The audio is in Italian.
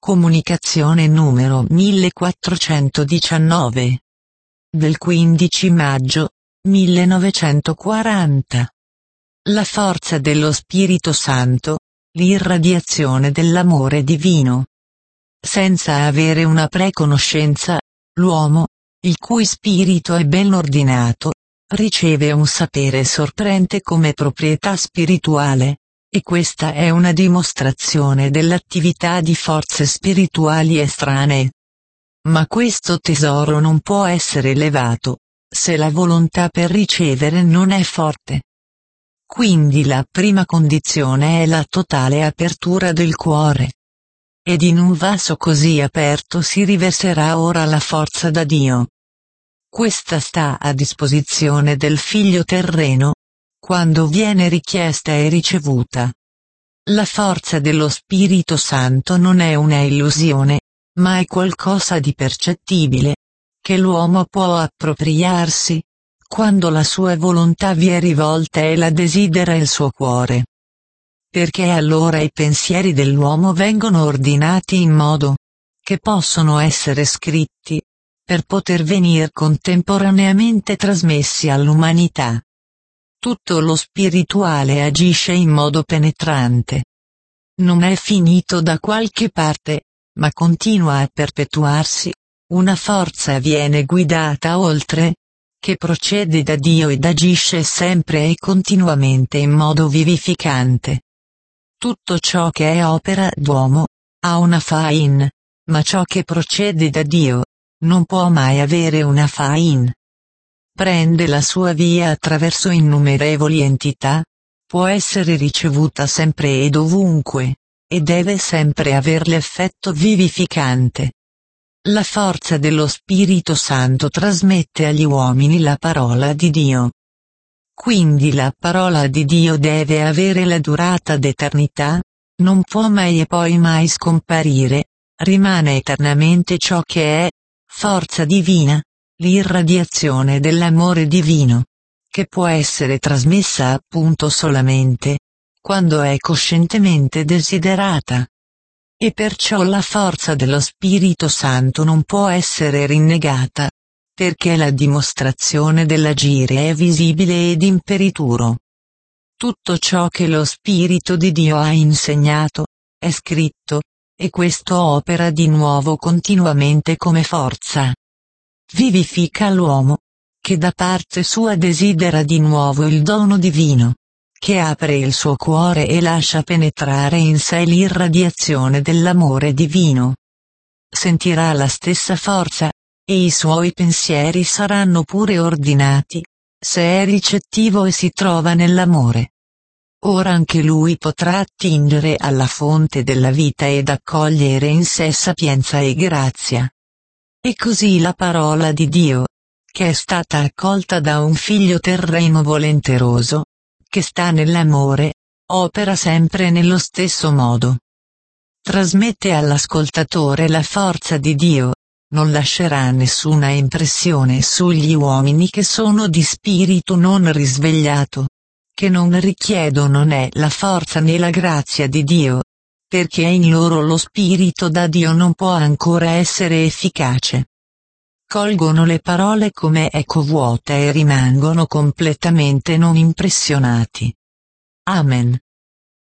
Comunicazione numero 1419. Del 15 maggio 1940. La forza dello Spirito Santo, l'irradiazione dell'amore divino. Senza avere una preconoscenza, l'uomo, il cui spirito è ben ordinato, riceve un sapere sorprendente come proprietà spirituale, e questa è una dimostrazione dell'attività di forze spirituali estranee. Ma questo tesoro non può essere elevato, se la volontà per ricevere non è forte. Quindi la prima condizione è la totale apertura del cuore. Ed in un vaso così aperto si riverserà ora la forza da Dio. Questa sta a disposizione del figlio terreno, quando viene richiesta e ricevuta. La forza dello Spirito Santo non è una illusione, ma è qualcosa di percettibile, che l'uomo può appropriarsi, quando la sua volontà vi è rivolta e la desidera il suo cuore. Perché allora i pensieri dell'uomo vengono ordinati in modo che possono essere scritti, per poter venir contemporaneamente trasmessi all'umanità. Tutto lo spirituale agisce in modo penetrante. Non è finito da qualche parte, ma continua a perpetuarsi. Una forza viene guidata oltre, che procede da Dio ed agisce sempre e continuamente in modo vivificante. Tutto ciò che è opera d'uomo, ha una fain, ma ciò che procede da Dio, non può mai avere una fain. Prende la sua via attraverso innumerevoli entità, può essere ricevuta sempre ed ovunque, e deve sempre aver l'effetto vivificante. La forza dello Spirito Santo trasmette agli uomini la parola di Dio. Quindi la parola di Dio deve avere la durata d'eternità, non può mai e poi mai scomparire, rimane eternamente ciò che è, forza divina, l'irradiazione dell'amore divino, che può essere trasmessa appunto solamente, quando è coscientemente desiderata. E perciò la forza dello Spirito Santo non può essere rinnegata, perché la dimostrazione dell'agire è visibile ed imperituro. Tutto ciò che lo Spirito di Dio ha insegnato, è scritto, e questo opera di nuovo continuamente come forza. Vivifica l'uomo, che da parte sua desidera di nuovo il dono divino, che apre il suo cuore e lascia penetrare in sé l'irradiazione dell'amore divino. Sentirà la stessa forza, e i suoi pensieri saranno pure ordinati, se è ricettivo e si trova nell'amore. Ora anche lui potrà attingere alla fonte della vita ed accogliere in sé sapienza e grazia. E così la parola di Dio, che è stata accolta da un figlio terreno volenteroso, che sta nell'amore, opera sempre nello stesso modo. Trasmette all'ascoltatore la forza di Dio, non lascerà nessuna impressione sugli uomini che sono di spirito non risvegliato, che non richiedono né la forza né la grazia di Dio, perché in loro lo spirito da Dio non può ancora essere efficace. Colgono le parole come eco vuota e rimangono completamente non impressionati. Amen.